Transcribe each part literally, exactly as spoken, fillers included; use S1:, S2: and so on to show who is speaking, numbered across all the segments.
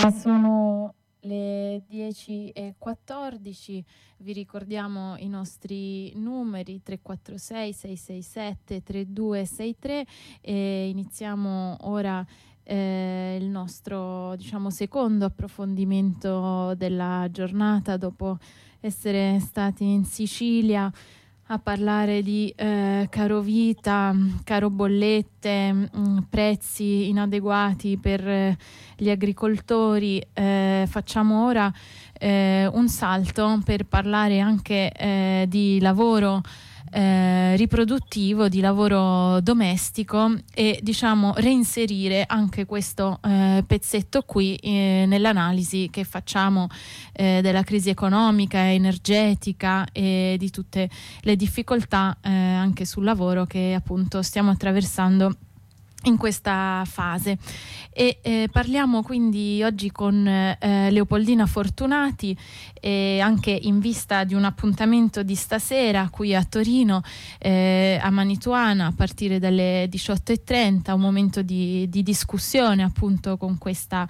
S1: Sono le dieci e quattordici, vi ricordiamo i nostri numeri tre quattro sei sei sei sette tre due sei tre e iniziamo ora eh, il nostro, diciamo, secondo approfondimento della giornata dopo essere stati in Sicilia a parlare di eh, caro vita, caro bollette, mh, prezzi inadeguati per eh, gli agricoltori. Eh, facciamo ora eh, un salto per parlare anche eh, di lavoro eh, riproduttivo, di lavoro domestico e diciamo reinserire anche questo eh, pezzetto qui eh, nell'analisi che facciamo eh, della crisi economica, energetica e di tutte le difficoltà eh, anche sul lavoro che appunto stiamo attraversando in questa fase. E eh, parliamo quindi oggi con eh, Leopoldina Fortunati e anche in vista di un appuntamento di stasera qui a Torino, eh, a Manituana, a partire dalle diciotto e trenta, un momento di, di discussione appunto con questa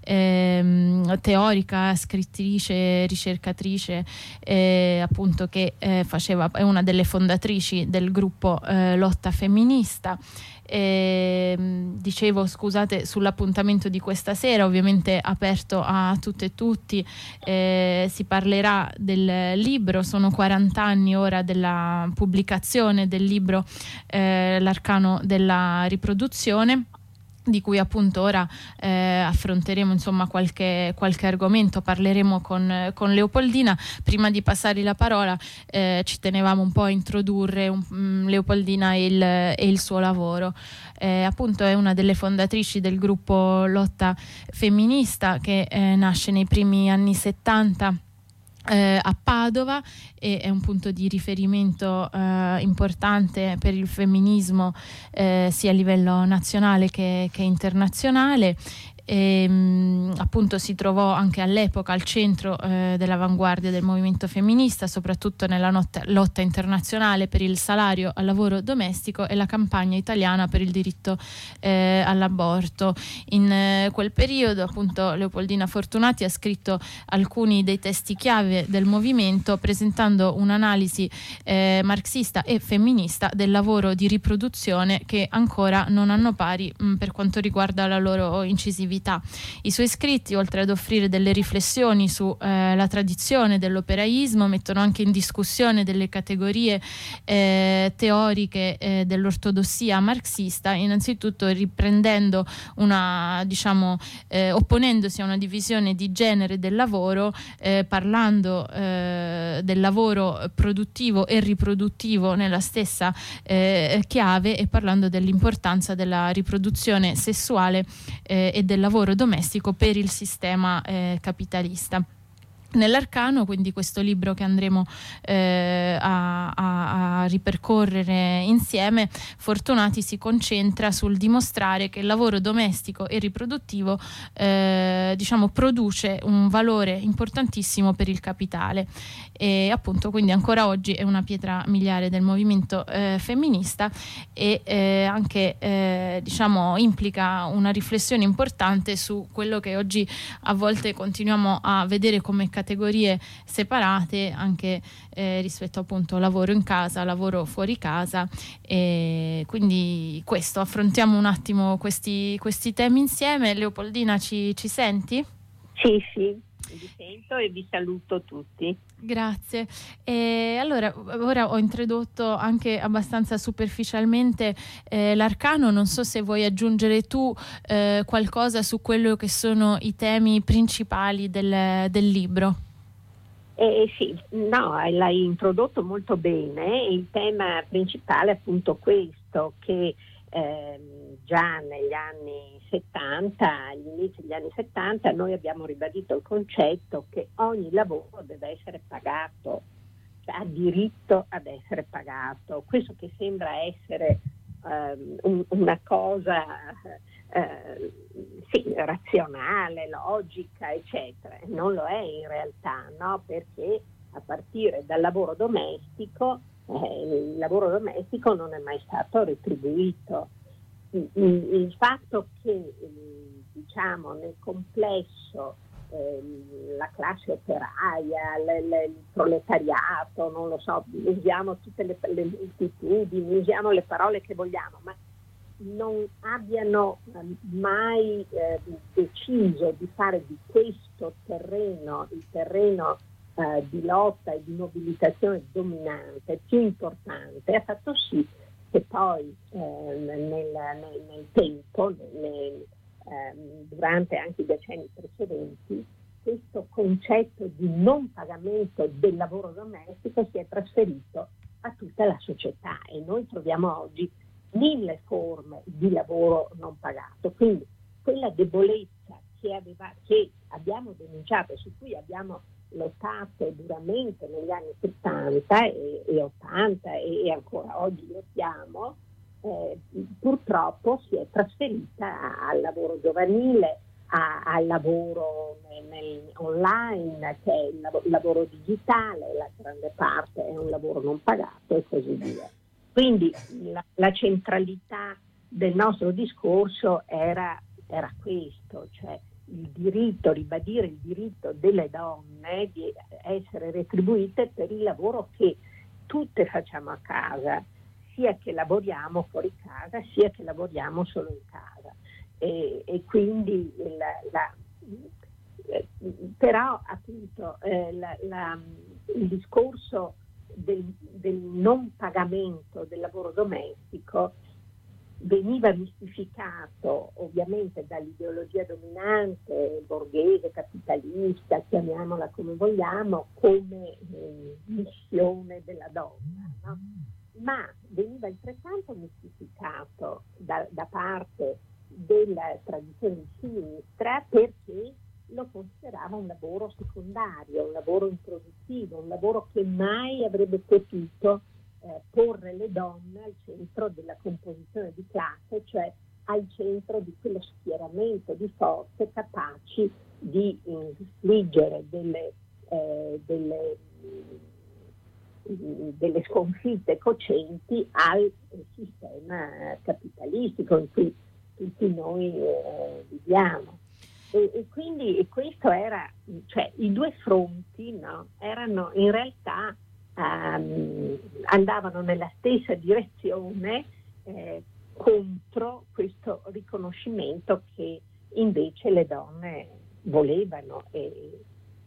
S1: eh, teorica, scrittrice, ricercatrice eh, appunto che eh, faceva, è una delle fondatrici del gruppo eh, Lotta Femminista. Eh, dicevo, scusate, sull'appuntamento di questa sera, ovviamente aperto a tutte e tutti, eh, si parlerà del libro. Sono quaranta anni ora della pubblicazione del libro eh, L'arcano della riproduzione, di cui appunto ora eh, affronteremo insomma qualche, qualche argomento, parleremo con, con Leopoldina. Prima di passare la parola eh, ci tenevamo un po' a introdurre un, um, Leopoldina e il, e il suo lavoro. Eh, appunto è una delle fondatrici del gruppo Lotta Femminista che eh, nasce nei primi anni settanta Eh, a Padova e è un punto di riferimento eh, importante per il femminismo eh, sia a livello nazionale che, che internazionale. E, mh, appunto si trovò anche all'epoca al centro eh, dell'avanguardia del movimento femminista, soprattutto nella not- lotta internazionale per il salario al lavoro domestico e la campagna italiana per il diritto eh, all'aborto. In eh, quel periodo appunto Leopoldina Fortunati ha scritto alcuni dei testi chiave del movimento, presentando un'analisi eh, marxista e femminista del lavoro di riproduzione che ancora non hanno pari mh, per quanto riguarda la loro incisività. I suoi scritti, oltre ad offrire delle riflessioni sulla eh, tradizione dell'operaismo, mettono anche in discussione delle categorie eh, teoriche eh, dell'ortodossia marxista, innanzitutto riprendendo una, diciamo, eh, opponendosi a una divisione di genere del lavoro, eh, parlando eh, del lavoro produttivo e riproduttivo nella stessa eh, chiave e parlando dell'importanza della riproduzione sessuale eh, e del lavoro domestico per il sistema eh, capitalista. Nell'Arcano, quindi questo libro che andremo eh, a, a, a ripercorrere insieme, Fortunati si concentra sul dimostrare che il lavoro domestico e riproduttivo eh, diciamo produce un valore importantissimo per il capitale e appunto quindi ancora oggi è una pietra miliare del movimento eh, femminista e eh, anche eh, diciamo implica una riflessione importante su quello che oggi a volte continuiamo a vedere come categorie separate anche eh, rispetto appunto lavoro in casa, lavoro fuori casa. E quindi questo, affrontiamo un attimo questi, questi temi insieme. Leopoldina, ci, ci senti?
S2: Sì, sì, vi sento e vi saluto tutti.
S1: Grazie. E allora, ora ho introdotto anche abbastanza superficialmente eh, l'Arcano, non so se vuoi aggiungere tu eh, qualcosa su quello che sono i temi principali del, del libro.
S2: Eh, sì, no, l'hai introdotto molto bene. Il tema principale è appunto questo, che eh, già negli anni settanta, agli inizi degli anni settanta, noi abbiamo ribadito il concetto che ogni lavoro deve essere pagato, cioè ha diritto ad essere pagato. Questo che sembra essere um, un, una cosa eh, sì, razionale, logica, eccetera, non lo è in realtà, no? Perché a partire dal lavoro domestico, eh, il lavoro domestico non è mai stato retribuito. Il, il fatto che diciamo nel complesso eh, la classe operaia, l- l- il proletariato, non lo so, usiamo tutte le, le moltitudini, usiamo le parole che vogliamo, ma non abbiano eh, mai eh, deciso di fare di questo terreno, il terreno eh, di lotta e di mobilitazione dominante più importante, ha fatto sì che poi eh, nel, nel, nel tempo, nel, ehm, durante anche i decenni precedenti, questo concetto di non pagamento del lavoro domestico si è trasferito a tutta la società e noi troviamo oggi mille forme di lavoro non pagato. Quindi quella debolezza che, aveva, che abbiamo denunciato e su cui abbiamo lottato duramente negli anni settanta e, e ottanta e, e ancora oggi lottiamo, eh, purtroppo si è trasferita al lavoro giovanile, a, al lavoro nel, nel online, che è il lavoro, lavoro digitale, la grande parte è un lavoro non pagato e così via. Quindi la, la centralità del nostro discorso era, era questo, cioè il diritto, ribadire il diritto delle donne di essere retribuite per il lavoro che tutte facciamo a casa, sia che lavoriamo fuori casa, sia che lavoriamo solo in casa. E, e quindi la, la, eh, però appunto eh, la, la, il discorso Del, del non pagamento del lavoro domestico veniva mistificato ovviamente dall'ideologia dominante, borghese, capitalista, chiamiamola come vogliamo, come eh, missione della donna, no? Ma veniva altrettanto mistificato da, da parte della tradizione di sinistra perché lo considerava un lavoro secondario, un lavoro improduttivo, un lavoro che mai avrebbe potuto eh, porre le donne al centro della composizione di classe, cioè al centro di quello schieramento di forze capaci di infliggere delle, eh, delle, delle sconfitte cocenti al sistema capitalistico in cui tutti noi eh, viviamo. E, e quindi e questo era, cioè i due fronti, no, erano in realtà um, andavano nella stessa direzione eh, contro questo riconoscimento che invece le donne volevano. E,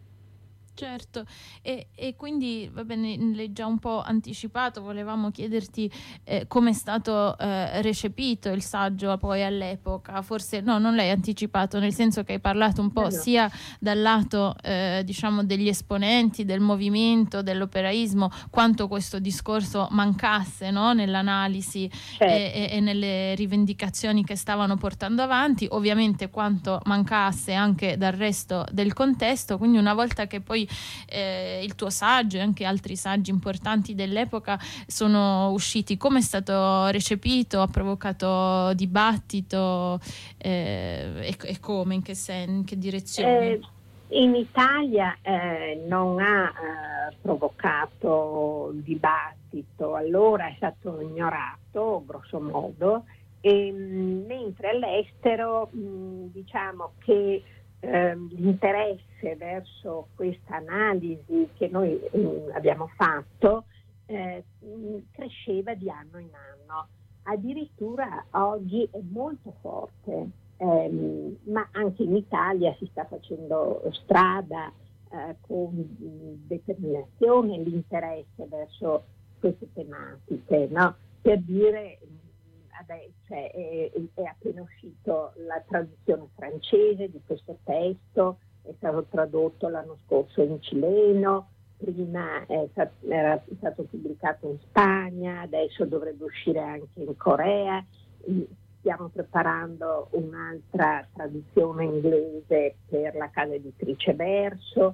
S1: Certo, e, e quindi va bene, l'hai già un po' anticipato, volevamo chiederti eh, come è stato eh, recepito il saggio poi all'epoca, forse no, non l'hai anticipato, nel senso che hai parlato un po'
S2: no, no.
S1: sia dal lato eh, diciamo degli esponenti del movimento, dell'operaismo, quanto questo discorso mancasse, no? Nell'analisi
S2: certo.
S1: e, e, e nelle rivendicazioni che stavano portando avanti, ovviamente quanto mancasse anche dal resto del contesto, quindi una volta che poi Eh, il tuo saggio e anche altri saggi importanti dell'epoca sono usciti, come è stato recepito? Ha provocato dibattito eh, e, e come, in che, sen- in che direzione?
S2: Eh, in Italia eh, non ha eh, provocato dibattito, allora è stato ignorato grosso modo, e, mh, mentre all'estero mh, diciamo che eh, l'interesse verso questa analisi che noi mh, abbiamo fatto eh, mh, cresceva di anno in anno, addirittura oggi è molto forte. Eh, ma anche in Italia si sta facendo strada eh, con determinazione l'interesse verso queste tematiche, no? Per dire, adesso cioè, è, è appena uscito la traduzione francese di questo testo, è stato tradotto l'anno scorso in cileno, prima è stato, era stato pubblicato in Spagna, adesso dovrebbe uscire anche in Corea. Stiamo preparando un'altra traduzione inglese per la casa editrice Verso.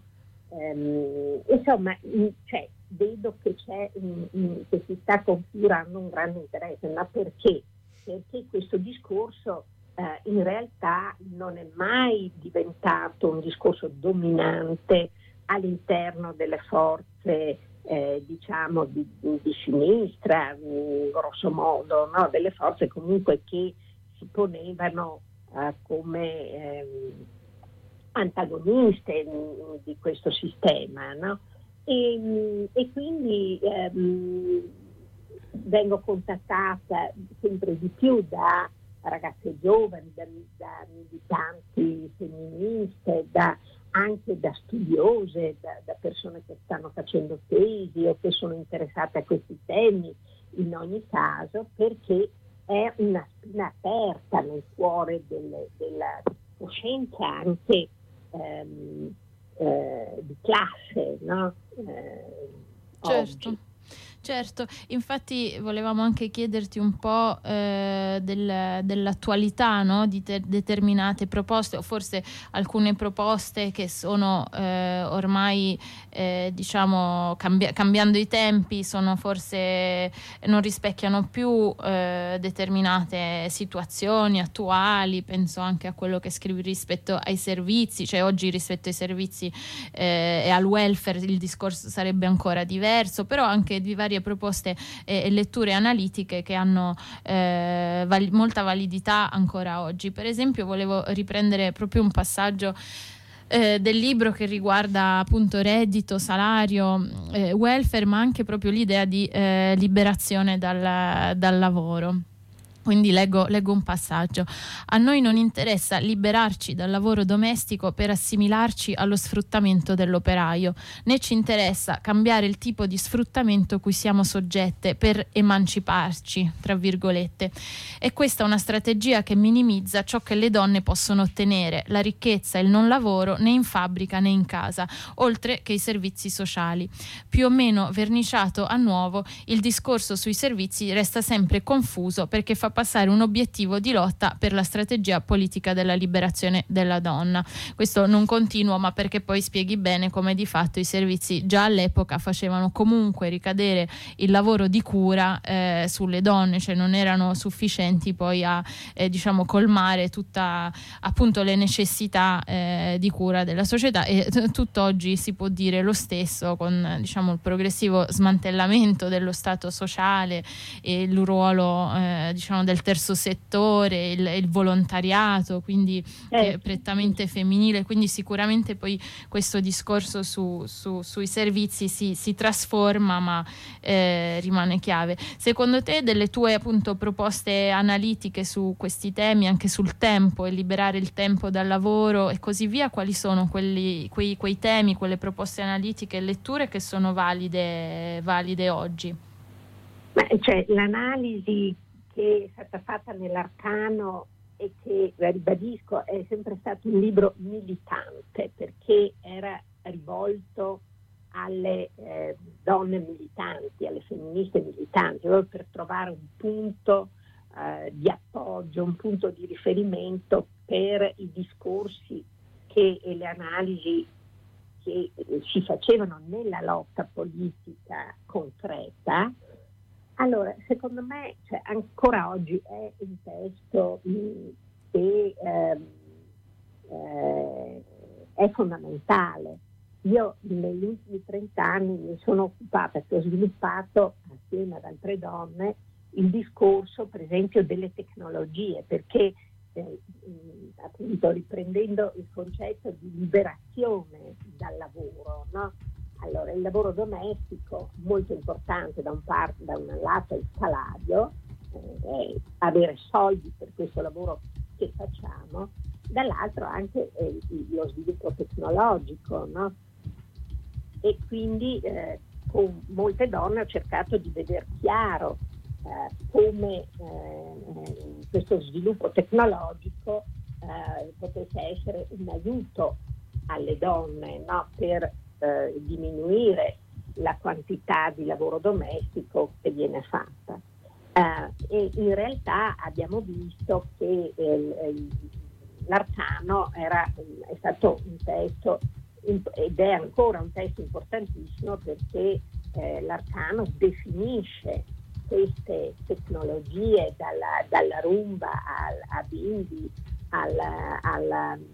S2: Um, insomma, cioè, vedo che, c'è un, un, che si sta configurando un grande interesse, ma perché? Perché questo discorso eh, in realtà non è mai diventato un discorso dominante all'interno delle forze Eh, diciamo di, di sinistra, mh, grosso modo, no? Delle forze comunque che si ponevano uh, come ehm, antagoniste di questo sistema, no? E, e quindi ehm, vengo contattata sempre di più da ragazze giovani, da, da militanti femministe, da, anche da studiose, da, da persone che stanno facendo tesi o che sono interessate a questi temi, in ogni caso, perché è una spina aperta nel cuore delle, della coscienza anche ehm, eh, di classe, no? Eh,
S1: certo.
S2: Oggi.
S1: Certo, infatti volevamo anche chiederti un po' eh, del, dell'attualità, no? Di te- determinate proposte, o forse alcune proposte che sono eh, ormai eh, diciamo cambi- cambiando i tempi, sono forse non rispecchiano più eh, determinate situazioni attuali. Penso anche a quello che scrivi rispetto ai servizi, cioè oggi rispetto ai servizi eh, e al welfare il discorso sarebbe ancora diverso, però anche di varie proposte e letture analitiche che hanno eh, val- molta validità ancora oggi. Per esempio, volevo riprendere proprio un passaggio eh, del libro che riguarda appunto reddito, salario, eh, welfare, ma anche proprio l'idea di eh, liberazione dal, dal lavoro. Quindi leggo, leggo un passaggio. A noi non interessa liberarci dal lavoro domestico per assimilarci allo sfruttamento dell'operaio, né ci interessa cambiare il tipo di sfruttamento cui siamo soggette per emanciparci, tra virgolette. E questa è una strategia che minimizza ciò che le donne possono ottenere, la ricchezza e il non lavoro né in fabbrica né in casa, oltre che i servizi sociali. Più o meno verniciato a nuovo, il discorso sui servizi resta sempre confuso perché fa passare un obiettivo di lotta per la strategia politica della liberazione della donna. Questo non continuo, ma perché poi spieghi bene come di fatto i servizi già all'epoca facevano comunque ricadere il lavoro di cura eh, sulle donne, cioè non erano sufficienti poi a eh, diciamo colmare tutta appunto le necessità eh, di cura della società, e t- tutt'oggi si può dire lo stesso con diciamo il progressivo smantellamento dello stato sociale e il ruolo eh, diciamo del terzo settore, il, il volontariato, quindi
S2: Eh,
S1: che è prettamente femminile, quindi sicuramente poi questo discorso su, su, sui servizi si, si trasforma, ma eh, rimane chiave. Secondo te, delle tue appunto proposte analitiche su questi temi, anche sul tempo e liberare il tempo dal lavoro e così via, quali sono quelli, quei, quei temi, quelle proposte analitiche e letture che sono valide, valide oggi?
S2: Ma, cioè, l'analisi che è stata fatta nell'Arcano e che, ribadisco, è sempre stato un libro militante, perché era rivolto alle eh, donne militanti, alle femministe militanti, proprio per trovare un punto eh, di appoggio, un punto di riferimento per i discorsi che, e le analisi che eh, si facevano nella lotta politica concreta. Allora, secondo me, cioè, ancora oggi è un testo mh, che ehm, eh, è fondamentale. Io negli ultimi trent'anni mi sono occupata, che ho sviluppato assieme ad altre donne, il discorso, per esempio, delle tecnologie, perché eh, mh, appunto riprendendo il concetto di liberazione dal lavoro, no? Allora, il lavoro domestico, molto importante da un, par- da un lato il salario, eh, avere soldi per questo lavoro che facciamo, dall'altro anche eh, lo sviluppo tecnologico, no? E quindi eh, con molte donne ho cercato di vedere chiaro eh, come eh, questo sviluppo tecnologico eh, potesse essere un aiuto alle donne, no? Per Eh, diminuire la quantità di lavoro domestico che viene fatta. Eh, e in realtà abbiamo visto che eh, l'Arcano era, è stato un testo ed è ancora un testo importantissimo, perché eh, l'Arcano definisce queste tecnologie dalla, dalla rumba al, a Bindi, al, al,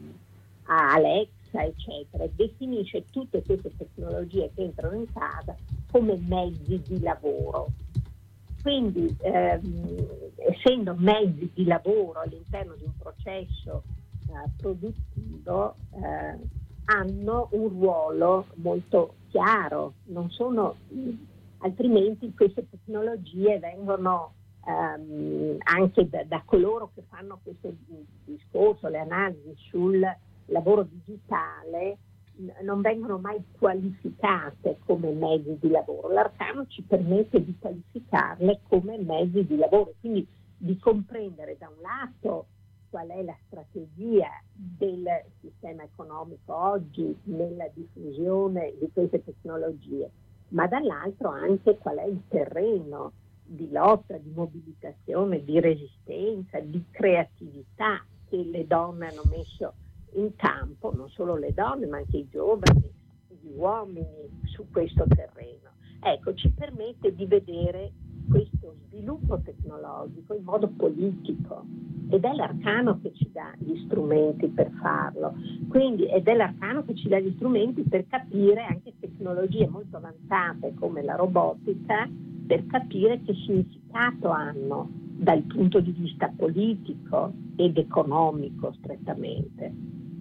S2: a Alexa, eccetera, definisce tutte queste tecnologie che entrano in casa come mezzi di lavoro. Quindi ehm, essendo mezzi di lavoro all'interno di un processo processo eh, produttivo eh, hanno un ruolo molto chiaro, non sono, altrimenti queste tecnologie vengono ehm, anche da, da coloro che fanno questo discorso, le analisi sul lavoro digitale, non vengono mai qualificate come mezzi di lavoro. L'Arcano ci permette di qualificarle come mezzi di lavoro, quindi di comprendere da un lato qual è la strategia del sistema economico oggi nella diffusione di queste tecnologie, ma dall'altro anche qual è il terreno di lotta, di mobilitazione, di resistenza, di creatività che le donne hanno messo in campo, non solo le donne ma anche i giovani, gli uomini su questo terreno. Ecco, ci permette di vedere questo sviluppo tecnologico in modo politico ed è l'Arcano che ci dà gli strumenti per farlo, quindi ed è l'Arcano che ci dà gli strumenti per capire anche tecnologie molto avanzate come la robotica, per capire che significato hanno dal punto di vista politico ed economico strettamente.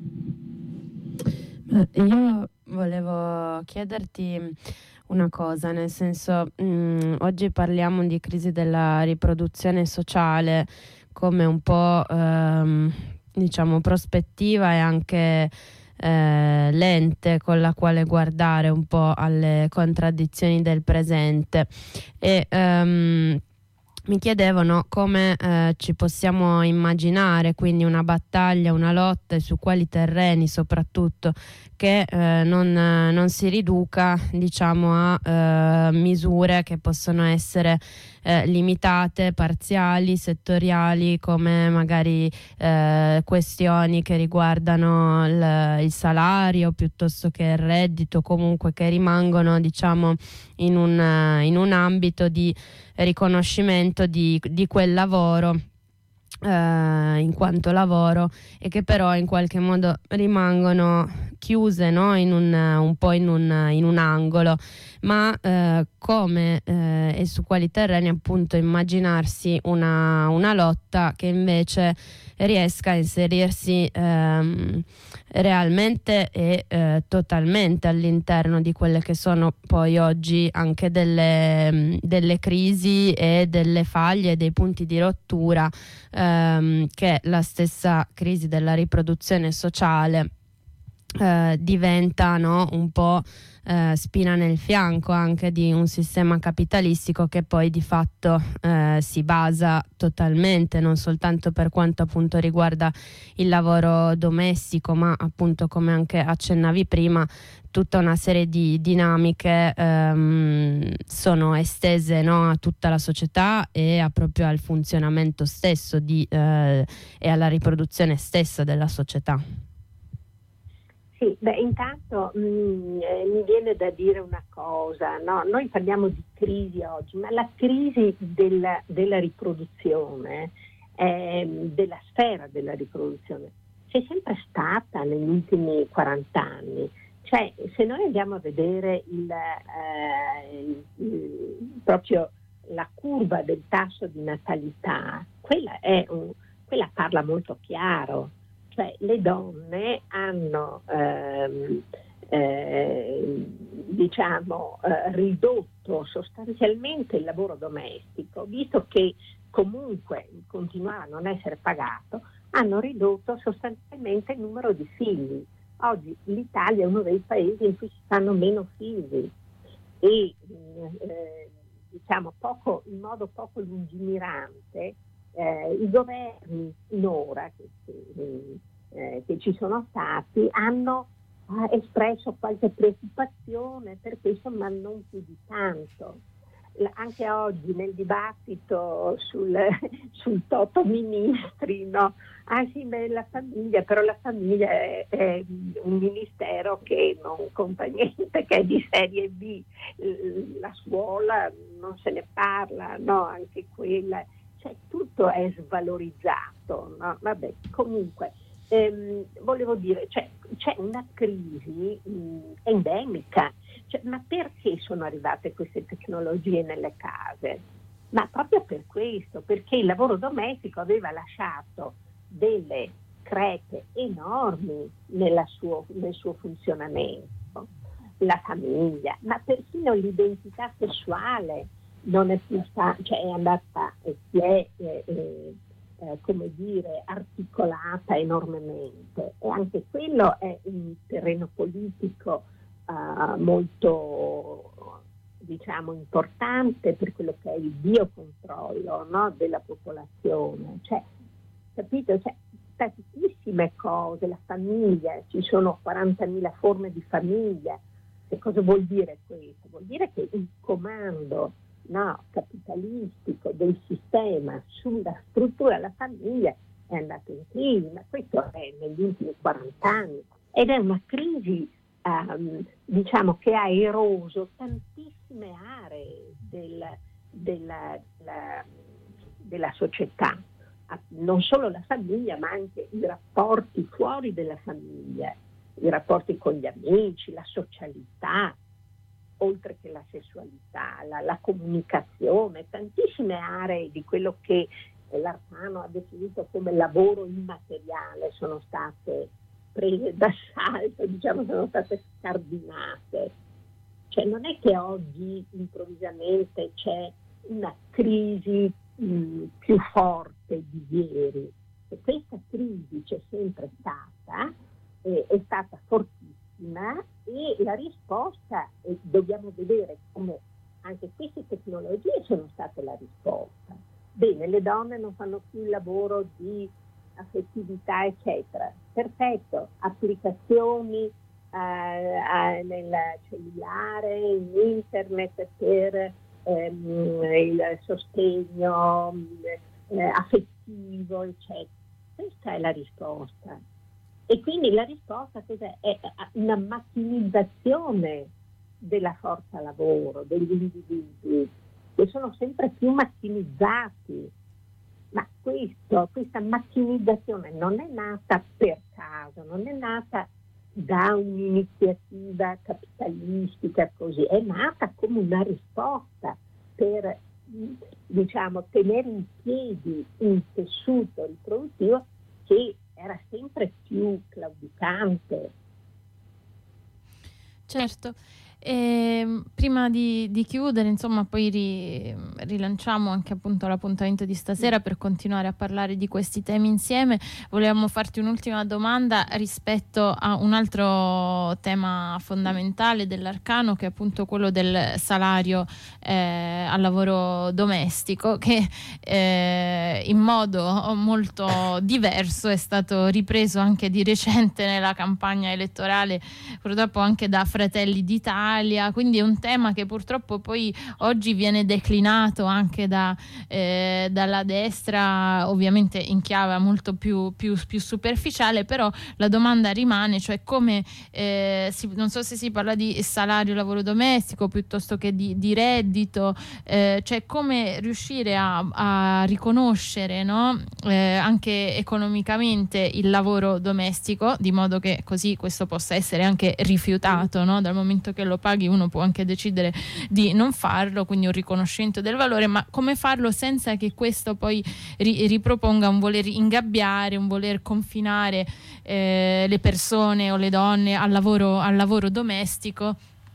S3: Io volevo chiederti una cosa, nel senso, mh, oggi parliamo di crisi della riproduzione sociale come un po' ehm, diciamo prospettiva e anche eh, lente con la quale guardare un po' alle contraddizioni del presente e ehm, mi chiedevano come eh, ci possiamo immaginare quindi una battaglia, una lotta e su quali terreni soprattutto che eh, non, non si riduca diciamo a eh, misure che possono essere eh, limitate, parziali, settoriali, come magari eh, questioni che riguardano il, il salario piuttosto che il reddito, comunque che rimangono diciamo in un, in un ambito di riconoscimento di, di quel lavoro eh, in quanto lavoro e che però in qualche modo rimangono chiuse, no? in un, un po' in un, in un angolo, ma eh, come eh, e su quali terreni appunto immaginarsi una, una lotta che invece riesca a inserirsi ehm, realmente e eh, totalmente all'interno di quelle che sono poi oggi anche delle, delle crisi e delle faglie, dei punti di rottura ehm, che la stessa crisi della riproduzione sociale eh, diventa, no, un po' eh, spina nel fianco anche di un sistema capitalistico che poi di fatto eh, si basa totalmente non soltanto per quanto appunto riguarda il lavoro domestico, ma appunto, come anche accennavi prima, tutta una serie di dinamiche ehm, sono estese, no, a tutta la società e a proprio al funzionamento stesso di, eh, e alla riproduzione stessa della società.
S2: Sì, beh, intanto mh, eh, mi viene da dire una cosa, no? Noi parliamo di crisi oggi, ma la crisi della, della riproduzione, eh, della sfera della riproduzione, c'è sempre stata negli ultimi quaranta anni. Cioè, se noi andiamo a vedere il, eh, il, il, proprio la curva del tasso di natalità, quella, è un, quella parla molto chiaro. Cioè, le donne hanno ehm, eh, diciamo eh, ridotto sostanzialmente il lavoro domestico, visto che comunque continuava a non essere pagato, hanno ridotto sostanzialmente il numero di figli. Oggi l'Italia è uno dei paesi in cui si fanno meno figli e eh, diciamo poco, in modo poco lungimirante eh, i governi finora che, che, eh, che ci sono stati hanno eh, espresso qualche preoccupazione per questo, ma non più di tanto. Anche oggi nel dibattito sul, sul toto ministri, no? Ah sì, beh, la famiglia, però la famiglia è, è un ministero che non conta niente, che è di serie B, la scuola non se ne parla, no? Anche quella, cioè tutto è svalorizzato, no? Vabbè, comunque, ehm, volevo dire, cioè, c'è una crisi mh, endemica. Cioè, ma perché sono arrivate queste tecnologie nelle case? Ma proprio per questo, perché il lavoro domestico aveva lasciato delle crepe enormi nella suo, nel suo funzionamento, la famiglia, ma persino l'identità sessuale non è più sta- cioè è andata e si è eh, eh, eh, come dire articolata enormemente, e anche quello è un terreno politico eh, molto, diciamo, importante per quello che è il biocontrollo, no, della popolazione. Cioè, capito? Cioè, tantissime cose, la famiglia, ci sono quarantamila forme di famiglia. Che cosa vuol dire questo? Vuol dire che il comando, no, capitalistico del sistema sulla struttura della famiglia è andato in crisi, ma questo è negli ultimi quaranta anni, ed è una crisi um, diciamo che ha eroso tantissime aree del, della, della, della società, non solo la famiglia ma anche i rapporti fuori della famiglia, i rapporti con gli amici, la socialità, oltre che la sessualità, la, la comunicazione, tantissime aree di quello che l'Arcano ha definito come lavoro immateriale sono state prese d'assalto, diciamo, sono state scardinate. Cioè non è che oggi improvvisamente c'è una crisi mh, più forte di ieri, e questa crisi c'è sempre stata, eh, è stata fortissima, e la risposta, eh, dobbiamo vedere come anche queste tecnologie sono state la risposta. Bene, le donne non fanno più il lavoro di affettività, eccetera. Perfetto, applicazioni eh, eh, nel cellulare, in internet per ehm, il sostegno eh, affettivo, eccetera. Questa è la risposta. E quindi la risposta cos'è? È una macchinizzazione della forza lavoro, degli individui, che sono sempre più macchinizzati. Ma questo, questa macchinizzazione non è nata per caso, non è nata da un'iniziativa capitalistica così, è nata come una risposta per, diciamo, tenere in piedi un tessuto riproduttivo che era sempre più claudicante.
S1: Certo. E prima di, di chiudere, insomma, poi ri, rilanciamo anche appunto l'appuntamento di stasera per continuare a parlare di questi temi insieme. Volevamo farti un'ultima domanda rispetto a un altro tema fondamentale dell'Arcano, che è appunto quello del salario eh, al lavoro domestico, che eh, in modo molto diverso è stato ripreso anche di recente nella campagna elettorale, purtroppo anche da Fratelli d'Italia. Quindi è un tema che purtroppo poi oggi viene declinato anche da, eh, dalla destra, ovviamente in chiave molto più, più, più superficiale, però la domanda rimane, cioè come eh, si, non so se si parla di salario lavoro domestico piuttosto che di, di reddito, eh, cioè come riuscire a, a riconoscere, no? eh, anche economicamente il lavoro domestico, di modo che così questo possa essere anche rifiutato, no? Dal momento che lo paghi uno può anche decidere di non farlo, quindi un riconoscimento del valore, ma come farlo senza che questo poi ri- riproponga un voler ingabbiare, un voler confinare eh, le persone o le donne al lavoro, al lavoro domestico.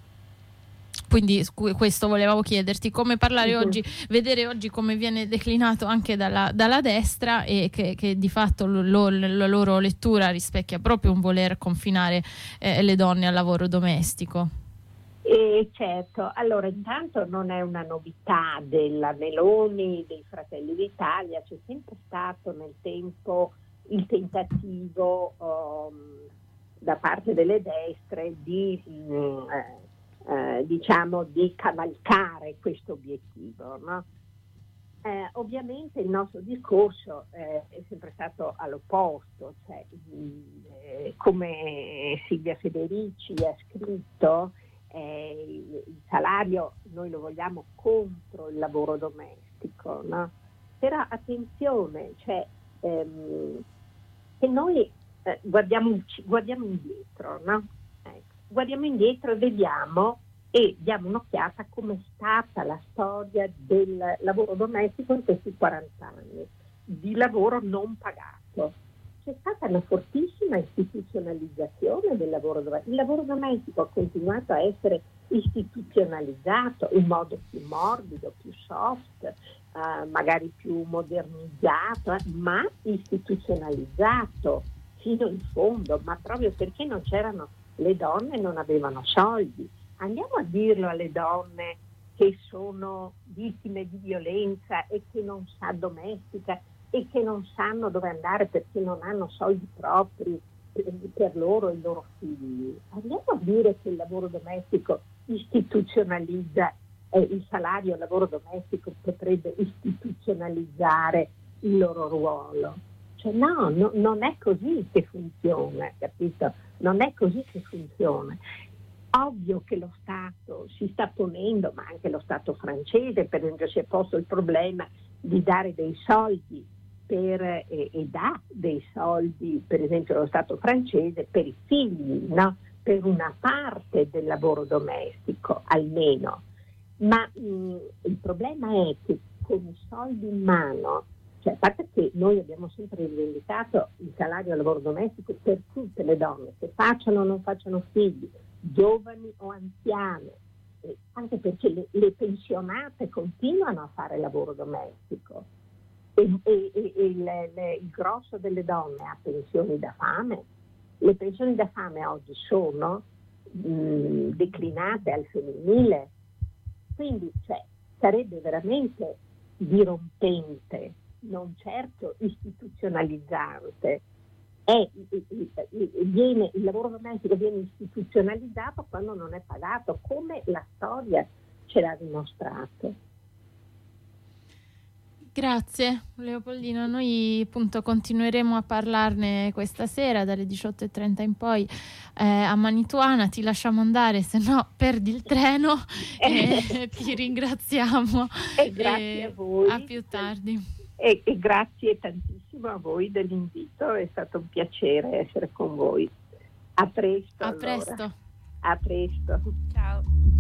S1: Quindi questo volevamo chiederti, come parlare oggi, vedere oggi come viene declinato anche dalla, dalla destra, e che, che di fatto lo, lo, la loro lettura rispecchia proprio un voler confinare eh, le donne al lavoro domestico.
S2: E certo, allora intanto non è una novità della Meloni, dei Fratelli d'Italia, c'è sempre stato nel tempo il tentativo um, da parte delle destre di um, eh, eh, diciamo di cavalcare questo obiettivo, no? Eh, ovviamente il nostro discorso eh, è sempre stato all'opposto, cioè, eh, come Silvia Federici ha scritto, Eh, il salario noi lo vogliamo contro il lavoro domestico, no? Però attenzione, cioè, ehm, che noi eh, guardiamo, guardiamo indietro, no? Ecco, guardiamo indietro e vediamo e diamo un'occhiata a come è stata la storia del lavoro domestico in questi quaranta anni di lavoro non pagato. c'è stata una fortissima istituzionalizzazione del lavoro domestico. Il lavoro domestico ha continuato a essere istituzionalizzato in modo più morbido, più soft, eh, magari più modernizzato, eh, ma istituzionalizzato fino in fondo, ma proprio perché non c'erano, le donne non avevano soldi. Andiamo a dirlo alle donne che sono vittime di violenza e che non sa domestica e che non sanno dove andare perché non hanno soldi propri per loro e i loro figli. Andiamo a dire che il lavoro domestico istituzionalizza, eh, il salario al lavoro domestico potrebbe istituzionalizzare il loro ruolo. Cioè no, no, non è così che funziona, capito? Non è così che funziona. Ovvio che lo Stato si sta ponendo, ma anche lo Stato francese, per esempio, si è posto il problema di dare dei soldi per, eh, e dà dei soldi, per esempio lo Stato francese, per i figli, no? Per una parte del lavoro domestico almeno. Ma mh, il problema è che con i soldi in mano, cioè a parte che noi abbiamo sempre rivendicato il salario al lavoro domestico per tutte le donne, che facciano o non facciano figli, giovani o anziane, eh, anche perché le, le pensionate continuano a fare lavoro domestico e, e, e, e il, le, il grosso delle donne ha pensioni da fame. Le pensioni da fame oggi sono mh, declinate al femminile, quindi cioè, sarebbe veramente dirompente, non certo istituzionalizzante. È, viene, il lavoro domestico viene istituzionalizzato quando non è pagato, come la storia ce l'ha dimostrato.
S1: Grazie Leopoldina, noi appunto continueremo a parlarne questa sera dalle diciotto e trenta in poi eh, a Manituana. Ti lasciamo andare, se no perdi il treno e ti ringraziamo.
S2: E grazie e a voi.
S1: A più tardi.
S2: E, e grazie tantissimo a voi dell'invito, è stato un piacere essere con voi. A presto.
S1: A
S2: allora.
S1: presto.
S2: A presto.
S3: Ciao.